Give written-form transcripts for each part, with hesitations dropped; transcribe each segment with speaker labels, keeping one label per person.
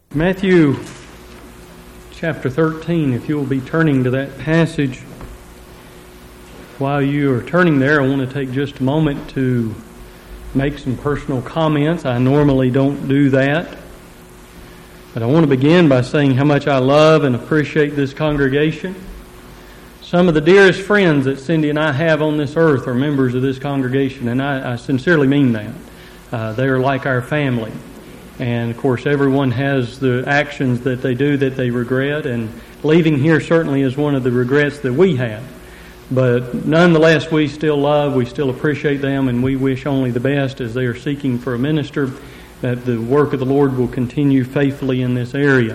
Speaker 1: Matthew chapter 13, if you'll be turning to that passage. While you are turning there, I want to take just a moment to make some personal comments. I normally don't do that. But I want to begin by saying how much I love and appreciate this congregation. Some of the dearest friends that Cindy and I have on this earth are members of this congregation, and I sincerely mean that. They are like our family. And, of course, everyone has the actions that they do that they regret, and leaving here certainly is one of the regrets that we have. But nonetheless, we still love, we still appreciate them, and we wish only the best as they are seeking for a minister, that the work of the Lord will continue faithfully in this area.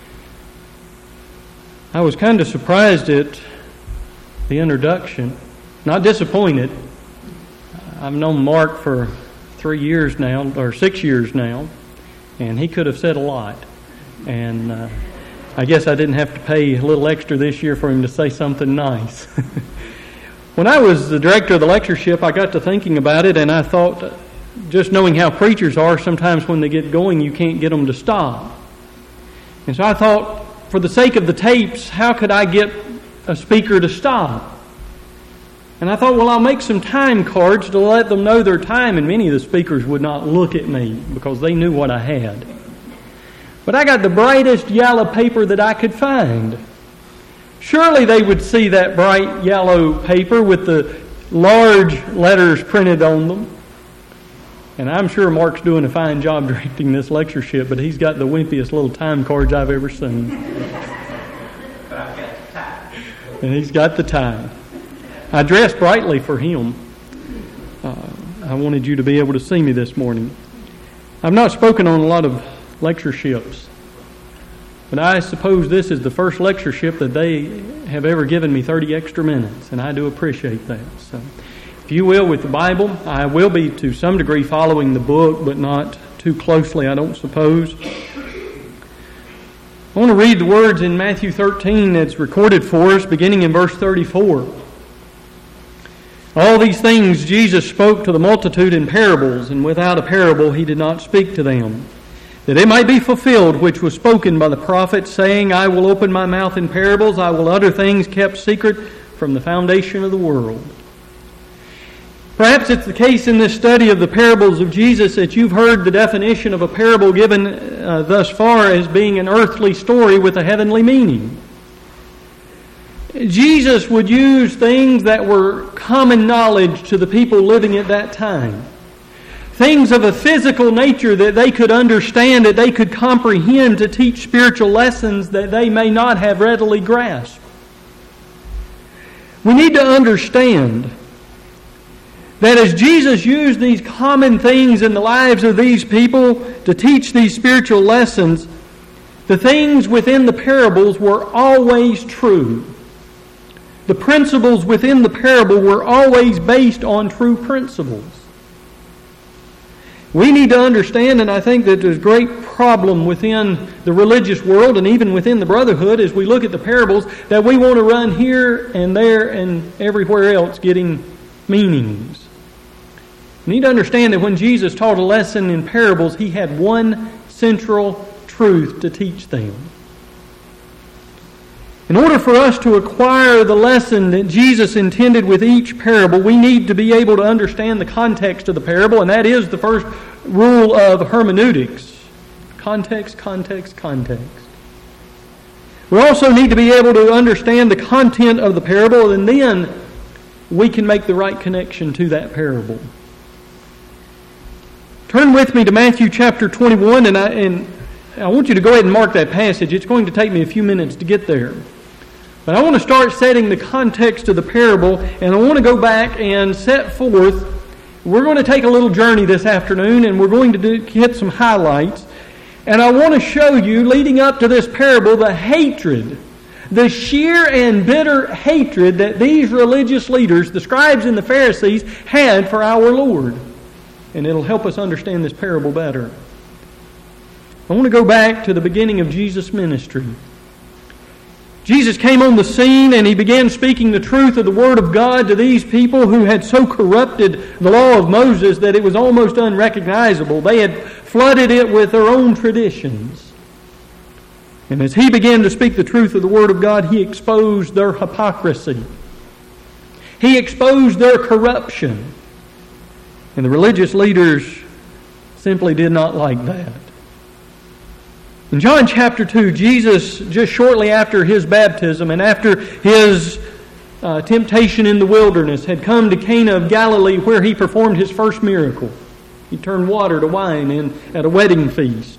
Speaker 1: I was kind of surprised at the introduction, not disappointed. I've known Mark for 6 years now, and he could have said a lot. And I guess I didn't have to pay a little extra this year for him to say something nice. When I was the director of the lectureship, I got to thinking about it, and I thought, just knowing how preachers are, sometimes when they get going, you can't get them to stop. And so I thought, for the sake of the tapes, how could I get a speaker to stop? And I thought, well, I'll make some time cards to let them know their time, and many of the speakers would not look at me because they knew what I had. But I got the brightest yellow paper that I could find. Surely they would see that bright yellow paper with the large letters printed on them. And I'm sure Mark's doing a fine job directing this lectureship, but he's got the wimpiest little time cards I've ever seen.
Speaker 2: But I've got the tie.
Speaker 1: And he's got the tie. I dressed brightly for him. I wanted you to be able to see me this morning. I've not spoken on a lot of lectureships, but I suppose this is the first lectureship that they have ever given me 30 extra minutes, and I do appreciate that. So, if you will, with the Bible, I will be to some degree following the book, but not too closely, I don't suppose. I want to read the words in Matthew 13 that's recorded for us, beginning in verse 34. All these things Jesus spoke to the multitude in parables, and without a parable he did not speak to them, that it might be fulfilled which was spoken by the prophet, saying, I will open my mouth in parables, I will utter things kept secret from the foundation of the world. Perhaps it's the case in this study of the parables of Jesus that you've heard the definition of a parable given thus far as being an earthly story with a heavenly meaning. Jesus would use things that were common knowledge to the people living at that time. Things of a physical nature that they could understand, that they could comprehend, to teach spiritual lessons that they may not have readily grasped. We need to understand that as Jesus used these common things in the lives of these people to teach these spiritual lessons, the things within the parables were always true. The principles within the parable were always based on true principles. We need to understand, and I think that there's a great problem within the religious world and even within the brotherhood as we look at the parables, that we want to run here and there and everywhere else getting meanings. We need to understand that when Jesus taught a lesson in parables, he had one central truth to teach them. In order for us to acquire the lesson that Jesus intended with each parable, we need to be able to understand the context of the parable, and that is the first rule of hermeneutics. Context, context, context. We also need to be able to understand the content of the parable, and then we can make the right connection to that parable. Turn with me to Matthew chapter 21, and I want you to go ahead and mark that passage. It's going to take me a few minutes to get there. But I want to start setting the context of the parable, and I want to go back and set forth. We're going to take a little journey this afternoon, and we're going to hit some highlights. And I want to show you, leading up to this parable, the hatred, the sheer and bitter hatred that these religious leaders, the scribes and the Pharisees, had for our Lord. And it'll help us understand this parable better. I want to go back to the beginning of Jesus' ministry. Jesus came on the scene and he began speaking the truth of the Word of God to these people who had so corrupted the law of Moses that it was almost unrecognizable. They had flooded it with their own traditions. And as he began to speak the truth of the Word of God, he exposed their hypocrisy. He exposed their corruption. And the religious leaders simply did not like that. In John chapter 2, Jesus, just shortly after his baptism and after his temptation in the wilderness, had come to Cana of Galilee where he performed his first miracle. He turned water to wine at a wedding feast.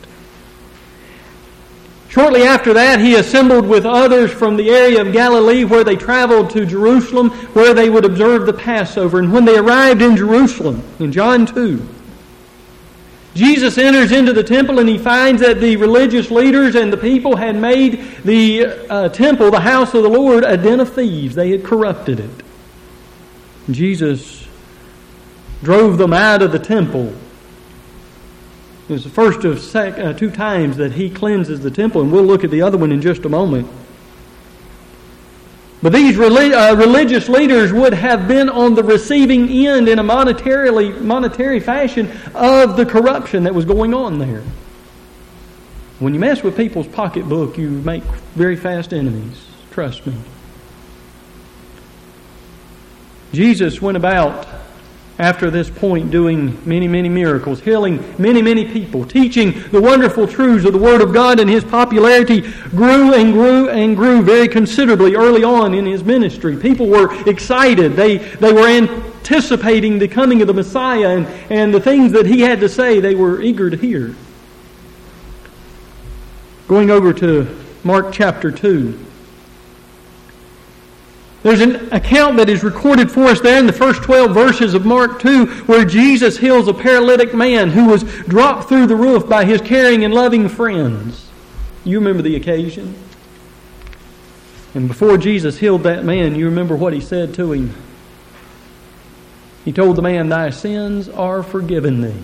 Speaker 1: Shortly after that, he assembled with others from the area of Galilee where they traveled to Jerusalem, where they would observe the Passover. And when they arrived in Jerusalem, in John 2, Jesus enters into the temple and he finds that the religious leaders and the people had made the temple, the house of the Lord, a den of thieves. They had corrupted it. Jesus drove them out of the temple. It was the first of 2 times that he cleanses the temple, and we'll look at the other one in just a moment. But these religious leaders would have been on the receiving end in a monetary fashion of the corruption that was going on there. When you mess with people's pocketbook, you make very fast enemies. Trust me. Jesus went about after this point doing many, many miracles, healing many, many people, teaching the wonderful truths of the Word of God, and his popularity grew and grew and grew very considerably early on in his ministry. People were excited. They were anticipating the coming of the Messiah, and the things that he had to say, they were eager to hear. Going over to Mark chapter 2. There's an account that is recorded for us there in the first 12 verses of Mark 2 where Jesus heals a paralytic man who was dropped through the roof by his caring and loving friends. You remember the occasion? And before Jesus healed that man, you remember what he said to him. He told the man, "Thy sins are forgiven thee."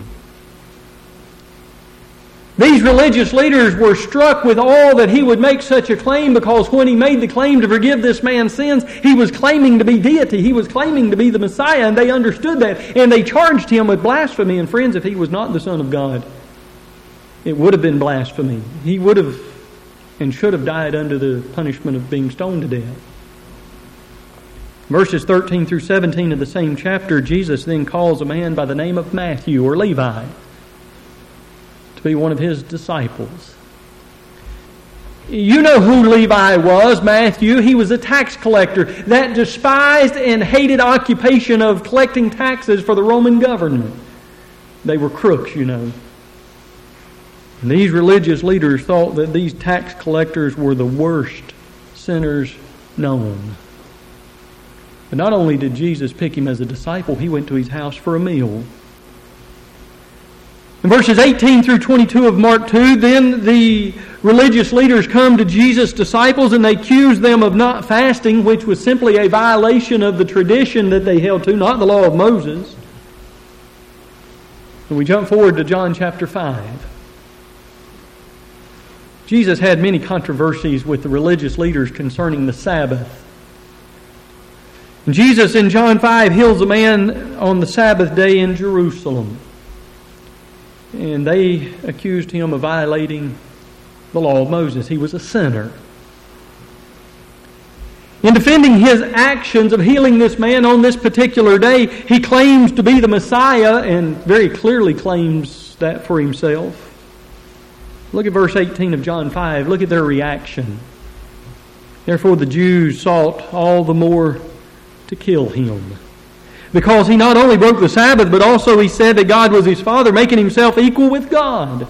Speaker 1: These religious leaders were struck with awe that he would make such a claim, because when he made the claim to forgive this man's sins, he was claiming to be deity. He was claiming to be the Messiah, and they understood that. And they charged him with blasphemy. And friends, if he was not the Son of God, it would have been blasphemy. He would have and should have died under the punishment of being stoned to death. Verses 13 through 17 of the same chapter, Jesus then calls a man by the name of Matthew, or Levi, be one of his disciples. You know who Levi was, Matthew. He was a tax collector, that despised and hated occupation of collecting taxes for the Roman government. They were crooks, you know. And these religious leaders thought that these tax collectors were the worst sinners known. But not only did Jesus pick him as a disciple, he went to his house for a meal. In verses 18 through 22 of Mark 2, then the religious leaders come to Jesus' disciples and they accuse them of not fasting, which was simply a violation of the tradition that they held to, not the law of Moses. And we jump forward to John chapter 5. Jesus had many controversies with the religious leaders concerning the Sabbath. And Jesus in John 5 heals a man on the Sabbath day in Jerusalem. And they accused him of violating the law of Moses. He was a sinner. In defending his actions of healing this man on this particular day, he claims to be the Messiah and very clearly claims that for himself. Look at verse 18 of John 5. Look at their reaction. Therefore the Jews sought all the more to kill him, because he not only broke the Sabbath, but also he said that God was his Father, making himself equal with God.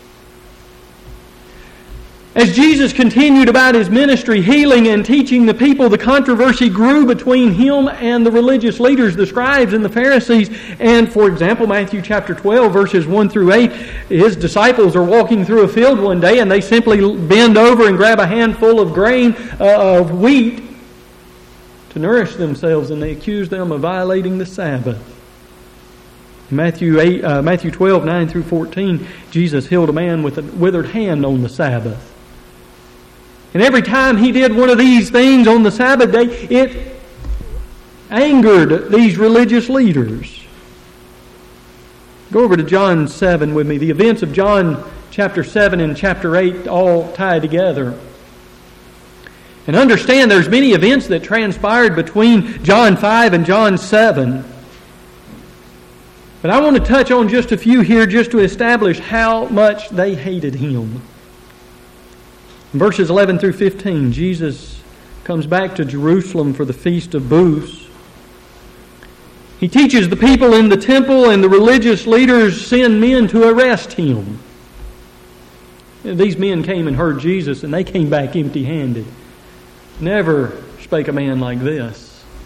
Speaker 1: As Jesus continued about his ministry, healing and teaching the people, the controversy grew between him and the religious leaders, the scribes and the Pharisees. And, for example, Matthew chapter 12, verses 1 through 8, his disciples are walking through a field one day and they simply bend over and grab a handful of grain of wheat to nourish themselves, and they accuse them of violating the Sabbath. In Matthew 12, 9 through 14, Jesus healed a man with a withered hand on the Sabbath. And every time he did one of these things on the Sabbath day, it angered these religious leaders. Go over to John 7 with me. The events of John chapter 7 and chapter 8 all tie together. And understand there's many events that transpired between John 5 and John 7. But I want to touch on just a few here just to establish how much they hated Him. In verses 11 through 15, Jesus comes back to Jerusalem for the Feast of Booths. He teaches the people in the temple, and the religious leaders send men to arrest Him. These men came and heard Jesus, and they came back empty-handed. Never spake a man like this.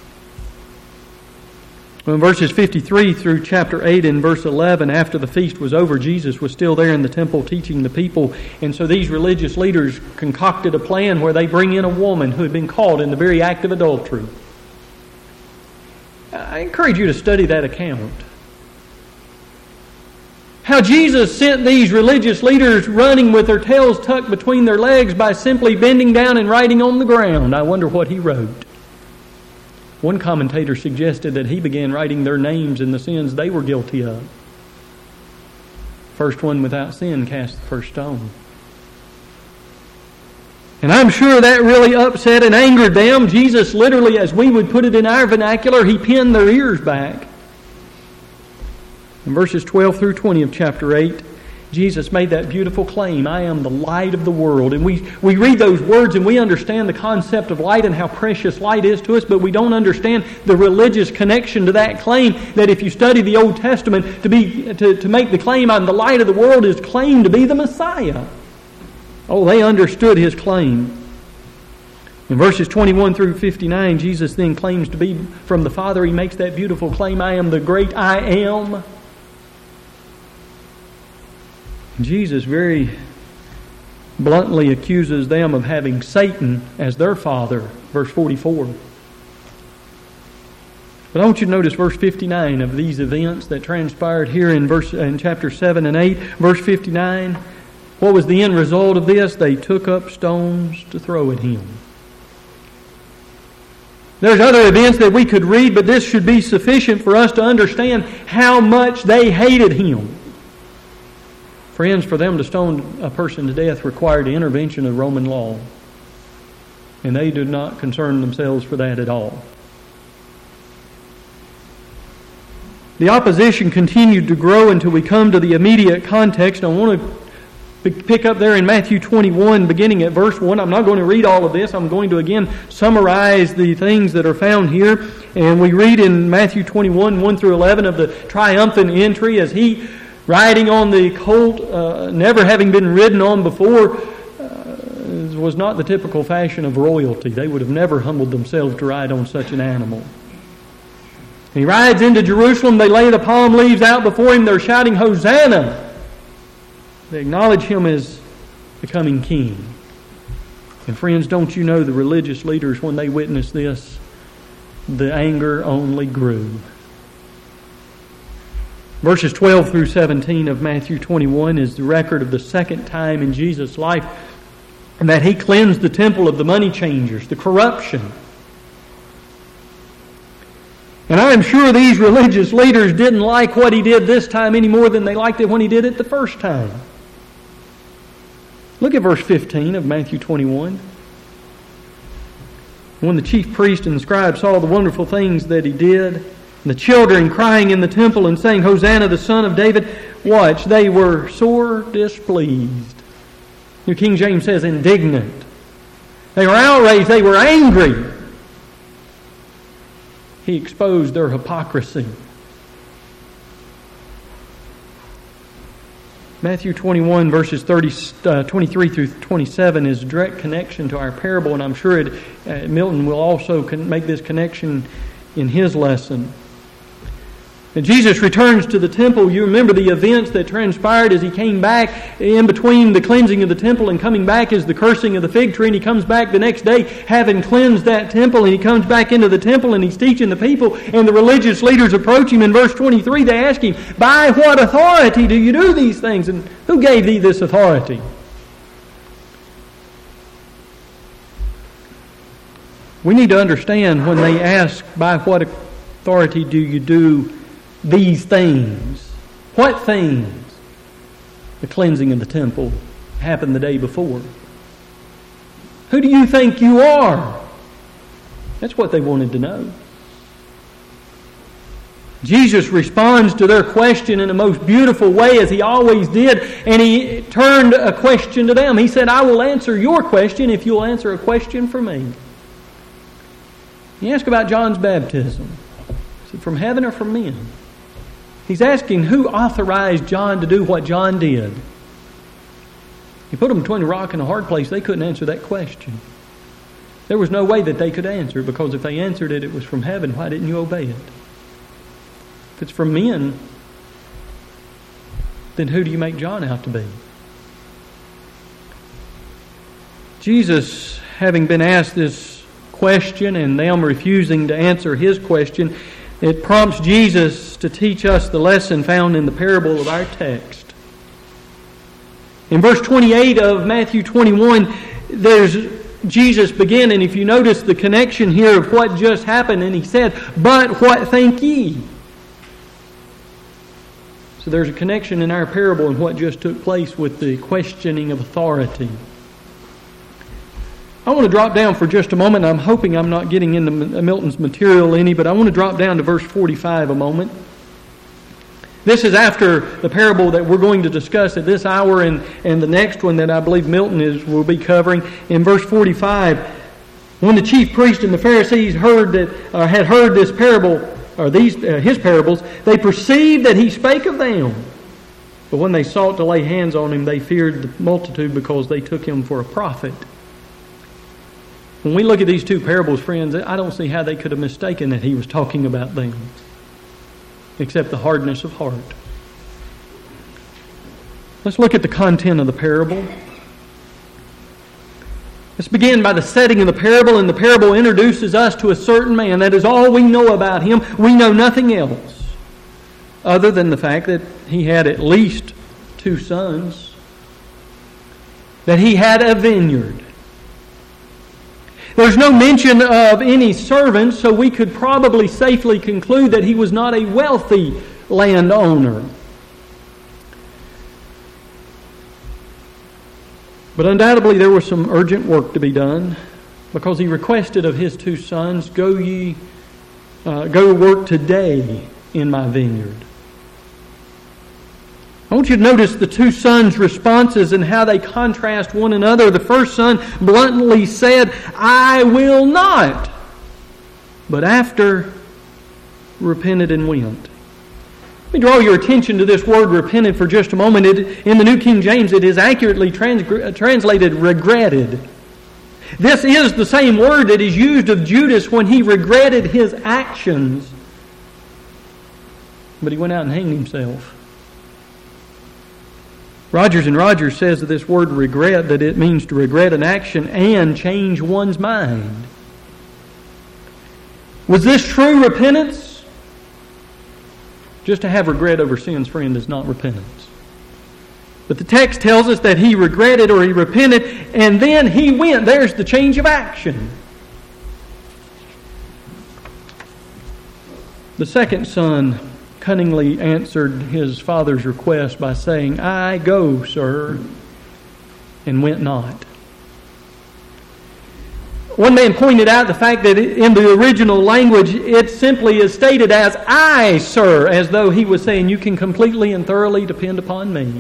Speaker 1: In verses 53 through chapter 8 and verse 11, after the feast was over, Jesus was still there in the temple teaching the people. And so these religious leaders concocted a plan where they bring in a woman who had been caught in the very act of adultery. I encourage you to study that account. How Jesus sent these religious leaders running with their tails tucked between their legs by simply bending down and writing on the ground. I wonder what He wrote. One commentator suggested that He began writing their names and the sins they were guilty of. First one without sin cast the first stone. And I'm sure that really upset and angered them. Jesus literally, as we would put it in our vernacular, He pinned their ears back. In verses 12 through 20 of chapter 8, Jesus made that beautiful claim, I am the light of the world. And we read those words and we understand the concept of light and how precious light is to us, but we don't understand the religious connection to that claim, that if you study the Old Testament, to make the claim, I'm the light of the world, is claimed to be the Messiah. Oh, they understood His claim. In verses 21 through 59, Jesus then claims to be from the Father. He makes that beautiful claim, I am the great I am. Jesus very bluntly accuses them of having Satan as their father, verse 44. But I want you to notice verse 59 of these events that transpired here in chapter 7 and 8. Verse 59, what was the end result of this? They took up stones to throw at Him. There's other events that we could read, but this should be sufficient for us to understand how much they hated Him. Friends, for them to stone a person to death required the intervention of Roman law. And they did not concern themselves for that at all. The opposition continued to grow until we come to the immediate context. I want to pick up there in Matthew 21, beginning at verse 1. I'm not going to read all of this. I'm going to again summarize the things that are found here. And we read in Matthew 21, 1 through 11 of the triumphant entry as He, riding on the colt, never having been ridden on before, was not the typical fashion of royalty. They would have never humbled themselves to ride on such an animal. He rides into Jerusalem. They lay the palm leaves out before Him. They're shouting, Hosanna! They acknowledge Him as becoming king. And friends, don't you know the religious leaders, when they witnessed this, the anger only grew. Verses 12 through 17 of Matthew 21 is the record of the second time in Jesus' life that He cleansed the temple of the money changers, the corruption. And I am sure these religious leaders didn't like what He did this time any more than they liked it when He did it the first time. Look at verse 15 of Matthew 21. When the chief priest and the scribe saw the wonderful things that He did, the children crying in the temple and saying, Hosanna, the Son of David, watch, they were sore displeased. New King James says indignant. They were outraged. They were angry. He exposed their hypocrisy. Matthew 21, verses 23 through 27 is a direct connection to our parable, and I'm sure Milton will also make this connection in his lesson. And Jesus returns to the temple. You remember the events that transpired as He came back. In between the cleansing of the temple and coming back is the cursing of the fig tree. And He comes back the next day having cleansed that temple. And He comes back into the temple and He's teaching the people. And the religious leaders approach Him. In verse 23 they ask Him, by what authority do you do these things? And who gave thee this authority? We need to understand when they ask, by what authority do you do these things? What things? The cleansing of the temple happened the day before. Who do you think you are? That's what they wanted to know. Jesus responds to their question in the most beautiful way, as he always did, and he turned a question to them. He said, I will answer your question if you'll answer a question for me. He asked about John's baptism. Is it from heaven or from men? He's asking who authorized John to do what John did. He put them between a rock and a hard place. They couldn't answer that question. There was no way that they could answer it, because if they answered it, it was from heaven. Why didn't you obey it? If it's from men, then who do you make John out to be? Jesus, having been asked this question and them refusing to answer his question, it prompts Jesus to teach us the lesson found in the parable of our text. In verse 28 of Matthew 21, there's Jesus begin, and if you notice the connection here of what just happened, and he said, "But what think ye?" So there's a connection in our parable and what just took place with the questioning of authority. I want to drop down for just a moment. I'm hoping I'm not getting into Milton's material any, but I want to drop down to verse 45 a moment. This is after the parable that we're going to discuss at this hour and the next one that I believe Milton will be covering. In verse 45, when the chief priest and the Pharisees had heard this parable, or his parables, they perceived that he spake of them. But when they sought to lay hands on him, they feared the multitude, because they took him for a prophet. When we look at these two parables, friends, I don't see how they could have mistaken that he was talking about them, except the hardness of heart. Let's look at the content of the parable. Let's begin by the setting of the parable, and the parable introduces us to a certain man. That is all we know about him. We know nothing else other than the fact that he had at least 2 sons, that he had a vineyard. There's no mention of any servants, so we could probably safely conclude that he was not a wealthy landowner. But undoubtedly there was some urgent work to be done, because he requested of his 2 sons, go work today in my vineyard. I want you to notice the 2 sons' responses and how they contrast one another. The first son bluntly said, I will not. But after, repented and went. Let me draw your attention to this word repented for just a moment. In the New King James, it is accurately translated regretted. This is the same word that is used of Judas when he regretted his actions. But he went out and hanged himself. Rogers and Rogers says that this word regret, that it means to regret an action and change one's mind. Was this true repentance? Just to have regret over sins, friend, is not repentance. But the text tells us that he regretted, or he repented, and then he went. There's the change of action. The second son cunningly answered his father's request by saying, I go, sir, and went not. One man pointed out the fact that in the original language it simply is stated as, I, sir, as though he was saying, you can completely and thoroughly depend upon me.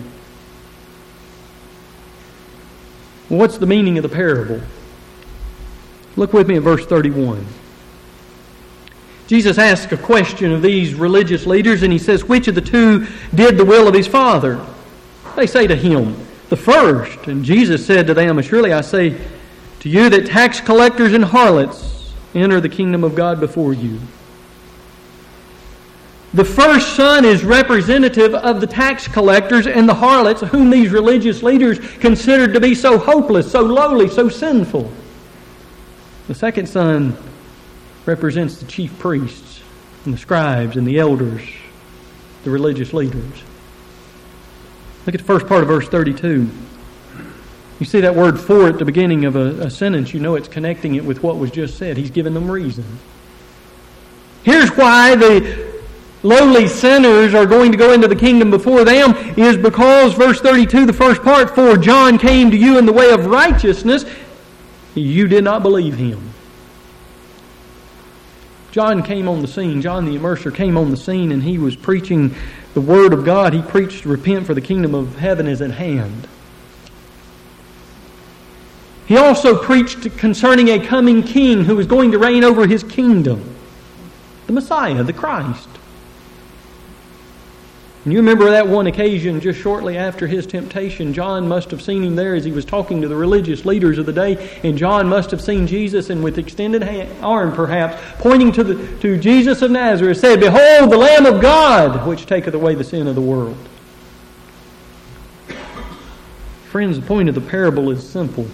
Speaker 1: Well, what's the meaning of the parable? Look with me at verse 31. Jesus asks a question of these religious leaders, and he says, which of the 2 did the will of his father? They say to him, the first. And Jesus said to them, surely I say to you that tax collectors and harlots enter the kingdom of God before you. The first son is representative of the tax collectors and the harlots, whom these religious leaders considered to be so hopeless, so lowly, so sinful. The second son represents the chief priests and the scribes and the elders, the religious leaders. Look at the first part of verse 32. You see that word for at the beginning of a sentence, you know it's connecting it with what was just said. He's given them reason. Here's why the lowly sinners are going to go into the kingdom before them is because, verse 32, the first part, for John came to you in the way of righteousness, you did not believe him. John came on the scene. John the Immerser came on the scene, and he was preaching the Word of God. He preached to repent, for the kingdom of heaven is at hand. He also preached concerning a coming king who was going to reign over his kingdom, the Messiah, the Christ. And you remember that one occasion just shortly after his temptation, John must have seen him there as he was talking to the religious leaders of the day, and John must have seen Jesus, and with extended arm perhaps, pointing to Jesus of Nazareth, said, "Behold, the Lamb of God, which taketh away the sin of the world." Friends, the point of the parable is simple.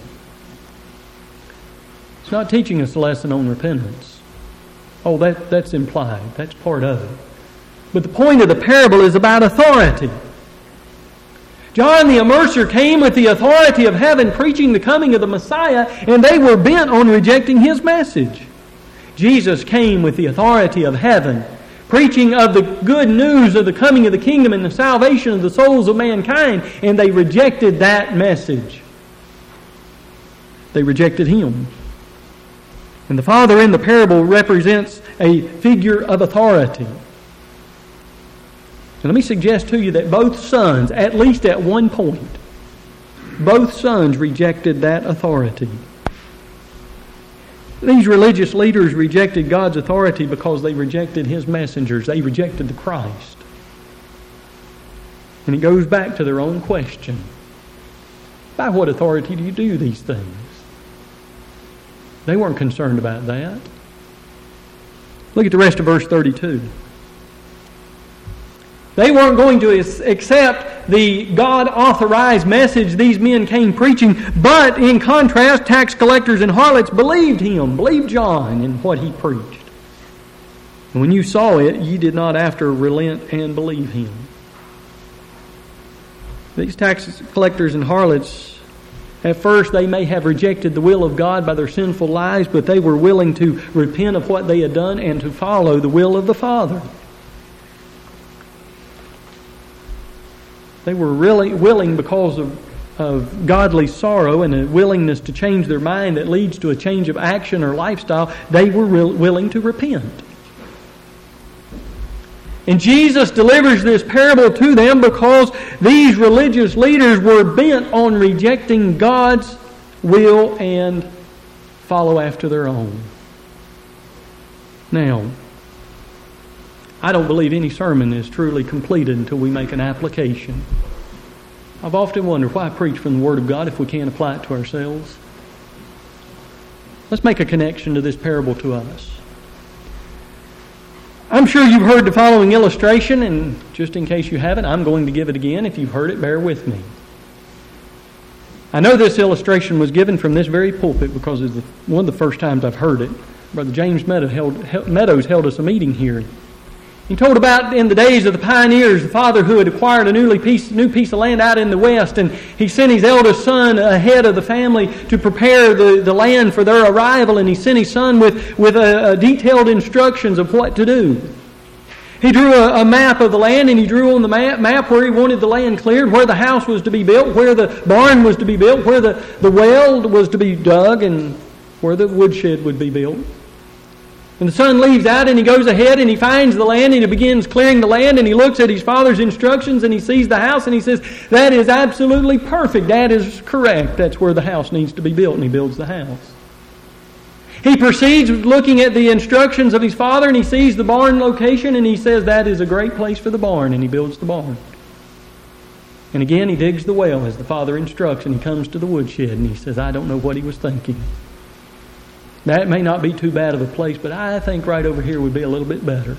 Speaker 1: It's not teaching us a lesson on repentance. Oh, that's implied. That's part of it. But the point of the parable is about authority. John the Immerser came with the authority of heaven, preaching the coming of the Messiah, and they were bent on rejecting his message. Jesus came with the authority of heaven, preaching of the good news of the coming of the kingdom and the salvation of the souls of mankind, and they rejected that message. They rejected him. And the father in the parable represents a figure of authority. So let me suggest to you that both sons, at least at one point, both sons rejected that authority. These religious leaders rejected God's authority because they rejected his messengers. They rejected the Christ. And it goes back to their own question. By what authority do you do these things? They weren't concerned about that. Look at the rest of verse 32. They weren't going to accept the God-authorized message these men came preaching, but in contrast, tax collectors and harlots believed him, believed John in what he preached. And when you saw it, ye did not after relent and believe him. These tax collectors and harlots, at first they may have rejected the will of God by their sinful lives, but they were willing to repent of what they had done and to follow the will of the Father. They were really willing because of godly sorrow and a willingness to change their mind that leads to a change of action or lifestyle. They were willing to repent. And Jesus delivers this parable to them because these religious leaders were bent on rejecting God's will and follow after their own. Now, I don't believe any sermon is truly completed until we make an application. I've often wondered why preach from the Word of God if we can't apply it to ourselves. Let's make a connection to this parable to us. I'm sure you've heard the following illustration, and just in case you haven't, I'm going to give it again. If you've heard it, bear with me. I know this illustration was given from this very pulpit because it's one of the first times I've heard it. Brother James Meadows held us a meeting here. He told about in the days of the pioneers, the father who had acquired a new piece of land out in the west, and he sent his eldest son ahead of the family to prepare the land for their arrival, and he sent his son with detailed instructions of what to do. He drew a map of the land, and he drew on the map where he wanted the land cleared, where the house was to be built, where the barn was to be built, where the well was to be dug, and where the woodshed would be built. And the son leaves out and he goes ahead and he finds the land and he begins clearing the land and he looks at his father's instructions and he sees the house and he says, "That is absolutely perfect. That is correct. That's where the house needs to be built," and he builds the house. He proceeds looking at the instructions of his father and he sees the barn location and he says, "That is a great place for the barn," and he builds the barn. And again he digs the well as the father instructs and he comes to the woodshed and he says, "I don't know what he was thinking. That may not be too bad of a place, but I think right over here would be a little bit better."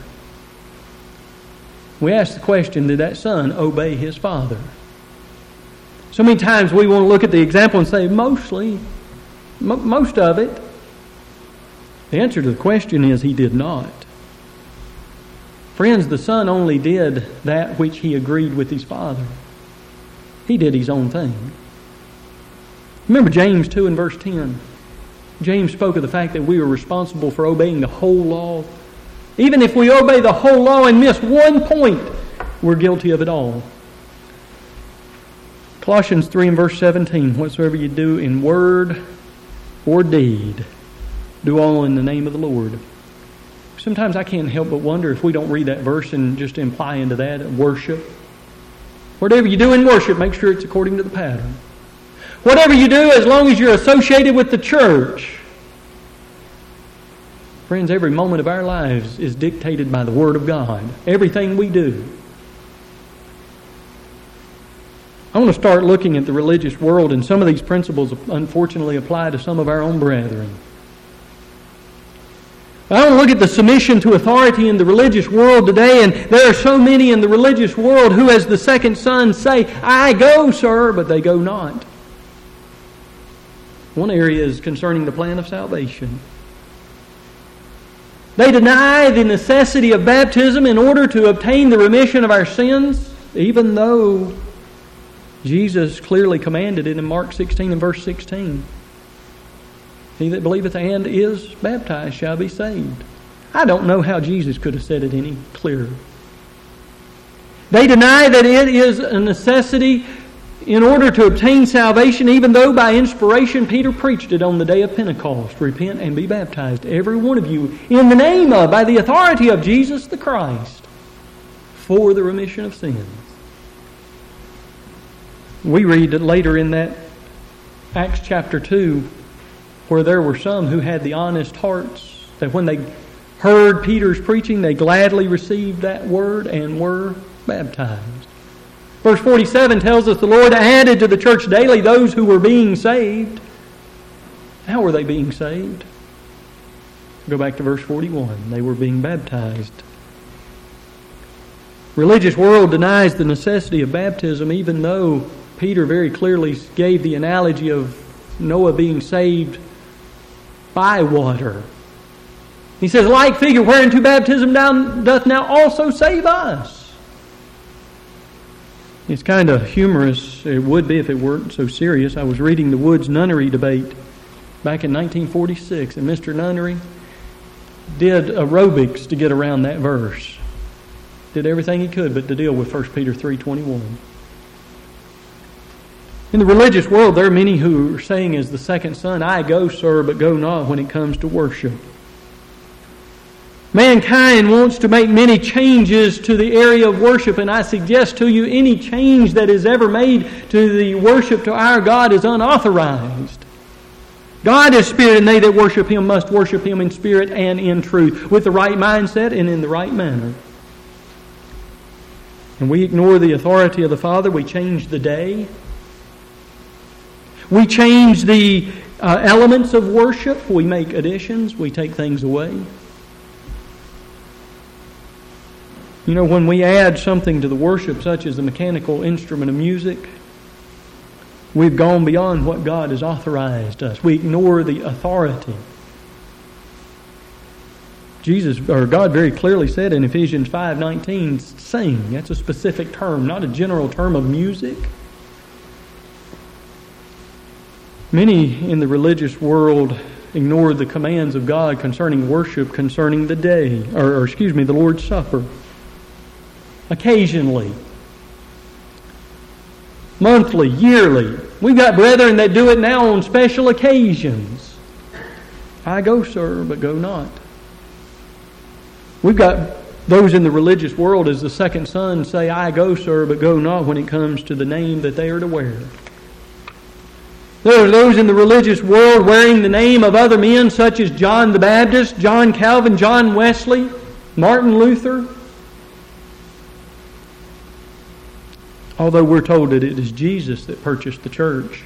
Speaker 1: We ask the question, did that son obey his father? So many times we want to look at the example and say, most of it. The answer to the question is he did not. Friends, the son only did that which he agreed with his father. He did his own thing. Remember James 2 and verse 10. James spoke of the fact that we are responsible for obeying the whole law. Even if we obey the whole law and miss one point, we're guilty of it all. Colossians 3 and verse 17, whatsoever you do in word or deed, do all in the name of the Lord. Sometimes I can't help but wonder if we don't read that verse and just imply into that worship. Whatever you do in worship, make sure it's according to the pattern. Whatever you do, as long as you're associated with the church. Friends, every moment of our lives is dictated by the Word of God. Everything we do. I want to start looking at the religious world, and some of these principles unfortunately apply to some of our own brethren. I want to look at the submission to authority in the religious world today, and there are so many in the religious world who, as the second son, say, I go, sir, but they go not. One area is concerning the plan of salvation. They deny the necessity of baptism in order to obtain the remission of our sins, even though Jesus clearly commanded it in Mark 16 and verse 16. He that believeth and is baptized shall be saved. I don't know how Jesus could have said it any clearer. They deny that it is a necessity in order to obtain salvation, even though by inspiration Peter preached it on the day of Pentecost. Repent and be baptized, every one of you, in the name of, by the authority of Jesus the Christ, for the remission of sins. We read later in that Acts chapter 2, where there were some who had the honest hearts, that when they heard Peter's preaching, they gladly received that word and were baptized. Verse 47 tells us the Lord added to the church daily those who were being saved. How were they being saved? Go back to verse 41. They were being baptized. Religious world denies the necessity of baptism, even though Peter very clearly gave the analogy of Noah being saved by water. He says, like figure whereunto baptism doth now also save us. It's kind of humorous. It would be if it weren't so serious. I was reading the Woods Nunnery debate back in 1946, and Mr. Nunnery did aerobics to get around that verse. Did everything he could but to deal with 1 Peter 3:21. In the religious world, there are many who are saying as the second son, I go, sir, but go not when it comes to worship. Mankind wants to make many changes to the area of worship, and I suggest to you any change that is ever made to the worship to our God is unauthorized. God is spirit, and they that worship Him must worship Him in spirit and in truth, with the right mindset and in the right manner. And we ignore the authority of the Father. We change the day. We change the elements of worship. We make additions. We take things away. You know, when we add something to the worship, such as the mechanical instrument of music, we've gone beyond what God has authorized us. We ignore the authority. God very clearly said in Ephesians 5:19, sing. That's a specific term, not a general term of music. Many in the religious world ignore the commands of God concerning worship, concerning the day, the Lord's Supper. Occasionally, monthly, yearly. We've got brethren that do it now on special occasions. I go, sir, but go not. We've got those in the religious world as the second son say, I go, sir, but go not when it comes to the name that they are to wear. There are those in the religious world wearing the name of other men such as John the Baptist, John Calvin, John Wesley, Martin Luther. Although we're told that it is Jesus that purchased the church.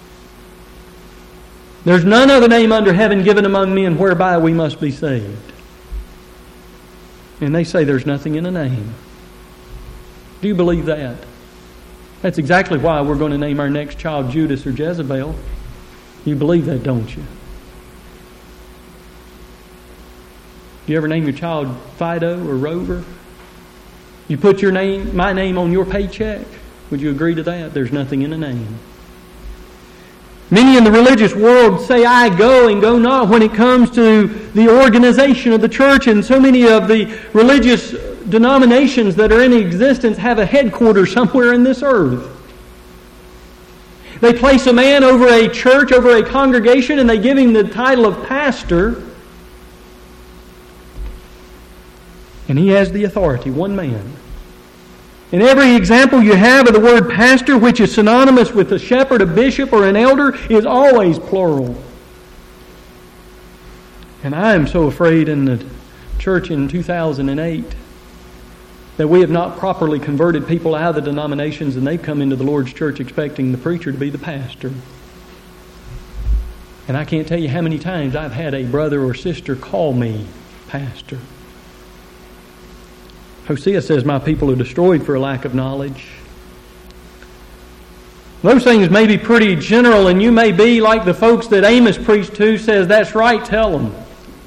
Speaker 1: There's none other name under heaven given among men whereby we must be saved. And they say there's nothing in a name. Do you believe that? That's exactly why we're going to name our next child Judas or Jezebel. You believe that, don't you? Do you ever name your child Fido or Rover? You put my name on your paycheck. Would you agree to that? There's nothing in a name. Many in the religious world say, I go and go not, when it comes to the organization of the church, and so many of the religious denominations that are in existence have a headquarters somewhere in this earth. They place a man over a church, over a congregation, and they give him the title of pastor. And he has the authority, one man. In every example you have of the word pastor, which is synonymous with a shepherd, a bishop, or an elder, is always plural. And I am so afraid in the church in 2008 that we have not properly converted people out of the denominations, and they've come into the Lord's church expecting the preacher to be the pastor. And I can't tell you how many times I've had a brother or sister call me pastor. Hosea says, my people are destroyed for a lack of knowledge. Those things may be pretty general, and you may be like the folks that Amos preached to, says, that's right, tell them.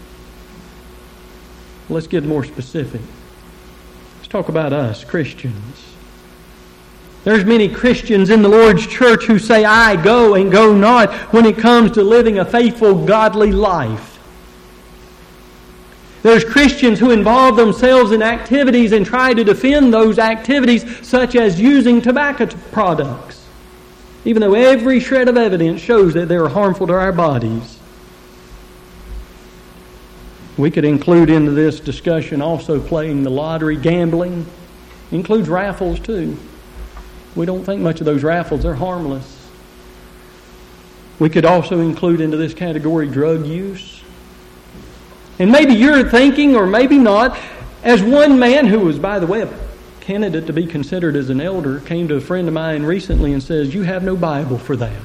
Speaker 1: Let's get more specific. Let's talk about us, Christians. There's many Christians in the Lord's church who say, I go and go not, when it comes to living a faithful, godly life. There's Christians who involve themselves in activities and try to defend those activities, such as using tobacco products, even though every shred of evidence shows that they are harmful to our bodies. We could include into this discussion also playing the lottery, gambling. It includes raffles too. We don't think much of those raffles. They're harmless. We could also include into this category drug use. And maybe you're thinking, or maybe not, as one man who was, by the way, a candidate to be considered as an elder, came to a friend of mine recently and says, you have no Bible for that.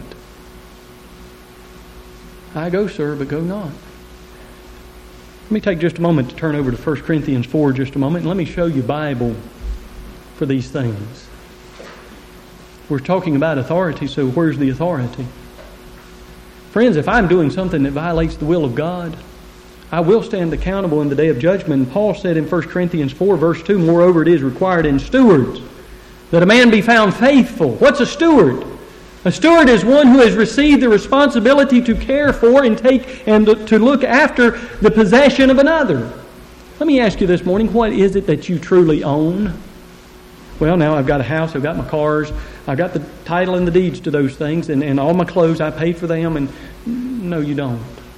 Speaker 1: I go, sir, but go not. Let me take just a moment to turn over to 1 Corinthians 4 just a moment, and let me show you Bible for these things. We're talking about authority, so where's the authority? Friends, if I'm doing something that violates the will of God, I will stand accountable in the day of judgment. And Paul said in 1 Corinthians 4, verse 2, moreover, it is required in stewards that a man be found faithful. What's a steward? A steward is one who has received the responsibility to care for and take and to look after the possession of another. Let me ask you this morning, what is it that you truly own? Well, now I've got a house, I've got my cars, I've got the title and the deeds to those things, and all my clothes, I paid for them, and no, you don't.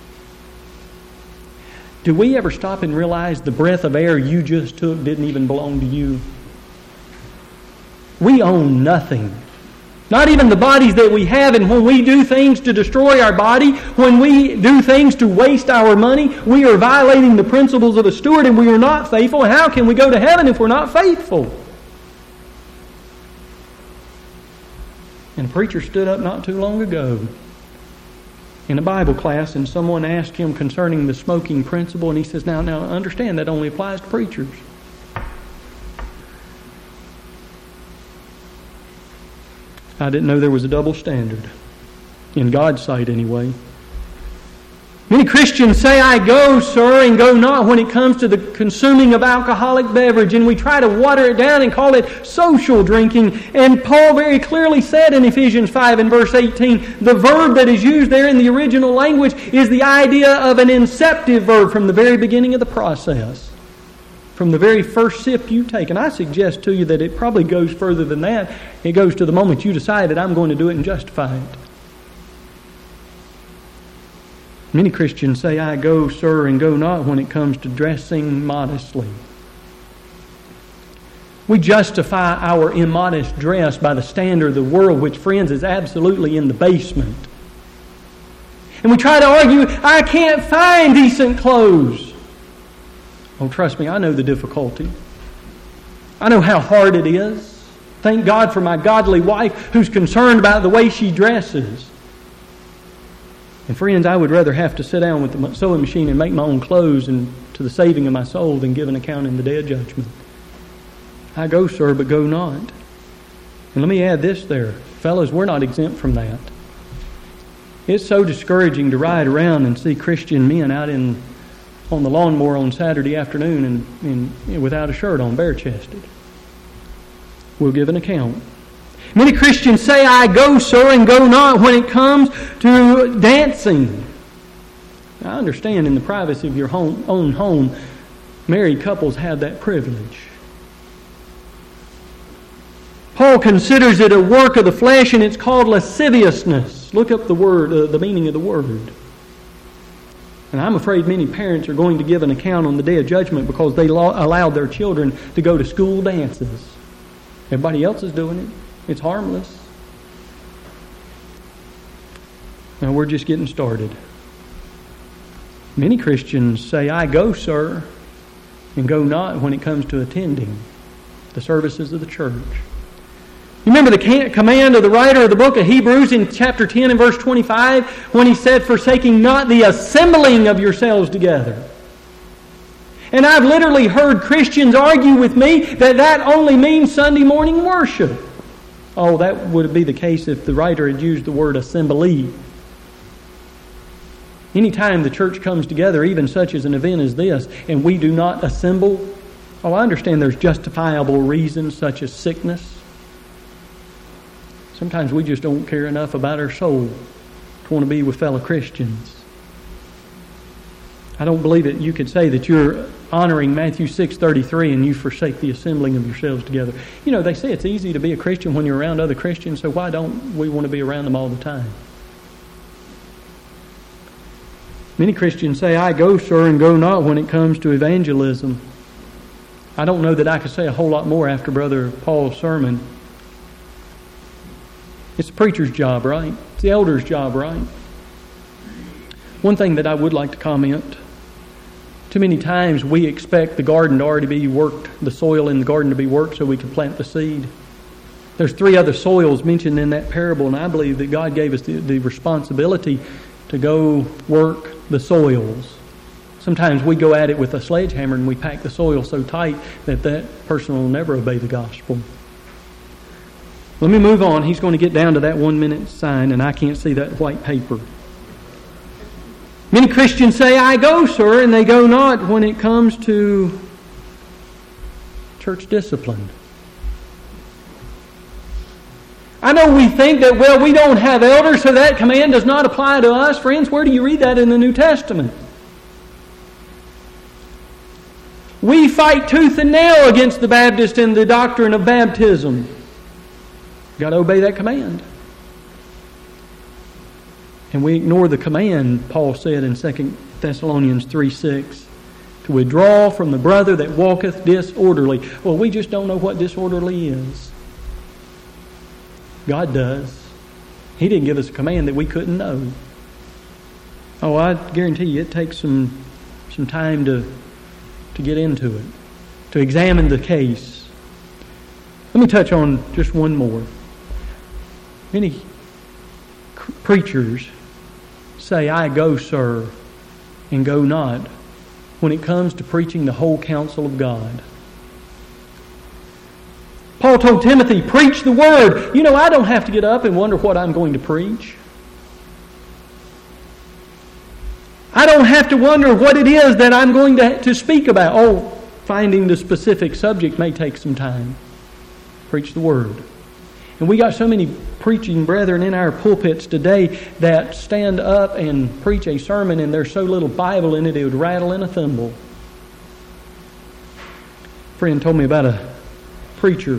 Speaker 1: Do we ever stop and realize the breath of air you just took didn't even belong to you? We own nothing. Not even the bodies that we have, and when we do things to destroy our body, when we do things to waste our money, we are violating the principles of a steward, and we are not faithful. How can we go to heaven if we're not faithful? And a preacher stood up not too long ago in a Bible class, and someone asked him concerning the smoking principle, and he says, now understand that only applies to preachers. I didn't know there was a double standard. In God's sight, anyway. Many Christians say, I go, sir, and go not when it comes to the consuming of alcoholic beverage. And we try to water it down and call it social drinking. And Paul very clearly said in Ephesians 5 and verse 18, the verb that is used there in the original language is the idea of an inceptive verb from the very beginning of the process. From the very first sip you take. And I suggest to you that it probably goes further than that. It goes to the moment you decide that I'm going to do it and justify it. Many Christians say, I go, sir, and go not when it comes to dressing modestly. We justify our immodest dress by the standard of the world, which, friends, is absolutely in the basement. And we try to argue, I can't find decent clothes. Oh, trust me, I know the difficulty. I know how hard it is. Thank God for my godly wife who's concerned about the way she dresses. And friends, I would rather have to sit down with the sewing machine and make my own clothes and to the saving of my soul than give an account in the day of judgment. I go, sir, but go not. And let me add this there. Fellas, we're not exempt from that. It's so discouraging to ride around and see Christian men out on the lawnmower on Saturday afternoon and without a shirt on, bare-chested. We'll give an account. Many Christians say, I go, sir, and go not when it comes to dancing. I understand in the privacy of your own home, married couples have that privilege. Paul considers it a work of the flesh, and it's called lasciviousness. Look up the word, the meaning of the word. And I'm afraid many parents are going to give an account on the day of judgment because they allowed their children to go to school dances. Everybody else is doing it. It's harmless. Now we're just getting started. Many Christians say, I go, sir, and go not when it comes to attending the services of the church. You remember the command of the writer of the book of Hebrews in chapter 10 and verse 25 when he said, forsaking not the assembling of yourselves together. And I've literally heard Christians argue with me that only means Sunday morning worship. Oh, that would be the case if the writer had used the word assembly. Anytime the church comes together, even such as an event as this, and we do not assemble, I understand there's justifiable reasons such as sickness. Sometimes we just don't care enough about our soul to want to be with fellow Christians. I don't believe that you could say that you're honoring Matthew 6:33 and you forsake the assembling of yourselves together. You know, they say it's easy to be a Christian when you're around other Christians, so why don't we want to be around them all the time? Many Christians say, I go, sir, and go not when it comes to evangelism. I don't know that I could say a whole lot more after Brother Paul's sermon. It's the preacher's job, right? It's the elder's job, right? One thing that I would like to comment, too many times we expect the garden to already be worked, the soil in the garden to be worked so we can plant the seed. There's 3 other soils mentioned in that parable, and I believe that God gave us the responsibility to go work the soils. Sometimes we go at it with a sledgehammer and we pack the soil so tight that person will never obey the gospel. Let me move on. He's going to get down to that 1-minute sign, and I can't see that white paper. Many Christians say, I go, sir, and they go not when it comes to church discipline. I know we think that, well, we don't have elders, so that command does not apply to us. Friends, where do you read that in the New Testament? We fight tooth and nail against the Baptist and the doctrine of baptism. You've got to obey that command. And we ignore the command, Paul said in 2 Thessalonians 3:6, to withdraw from the brother that walketh disorderly. Well, we just don't know what disorderly is. God does. He didn't give us a command that we couldn't know. Oh, I guarantee you it takes some time to get into it, to examine the case. Let me touch on just one more. Many preachers say, I go, sir, and go not when it comes to preaching the whole counsel of God. Paul told Timothy, preach the word. You know, I don't have to get up and wonder what I'm going to preach. I don't have to wonder what it is that I'm going to speak about. Oh, finding the specific subject may take some time. Preach the word. And we got so many preaching brethren in our pulpits today that stand up and preach a sermon and there's so little Bible in it, it would rattle in a thimble. A friend told me about a preacher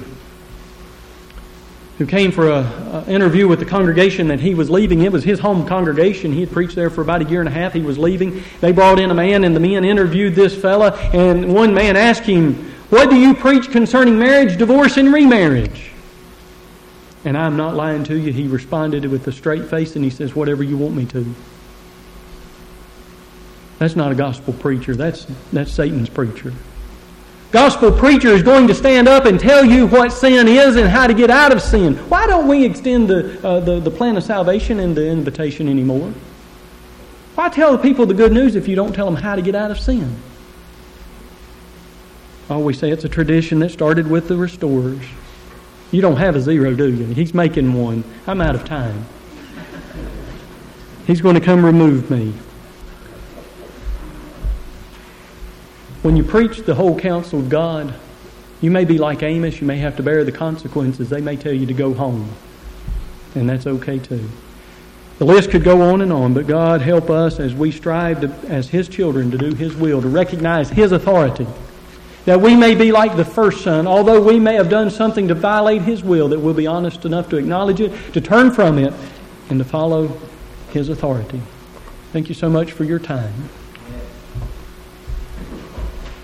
Speaker 1: who came for an interview with the congregation that he was leaving. It was his home congregation. He had preached there for about 1.5 years. He was leaving. They brought in a man, and the men interviewed this fella. And one man asked him, what do you preach concerning marriage, divorce, and remarriage? And I'm not lying to you. He responded with a straight face, and he says, whatever you want me to. That's not a gospel preacher. That's Satan's preacher. Gospel preacher is going to stand up and tell you what sin is and how to get out of sin. Why don't we extend the plan of salvation and the invitation anymore? Why tell the people the good news if you don't tell them how to get out of sin? I always say it's a tradition that started with the restorers. You don't have a zero, do you? He's making one. I'm out of time. He's going to come remove me. When you preach the whole counsel of God, You may be like Amos. You may have to bear the consequences. They may tell you to go home. And that's okay too. The list could go on, but God help us as we strive as His children to do His will, to recognize His authority. That we may be like the first son, although we may have done something to violate His will, that we'll be honest enough to acknowledge it, to turn from it, and to follow His authority. Thank you so much for your time.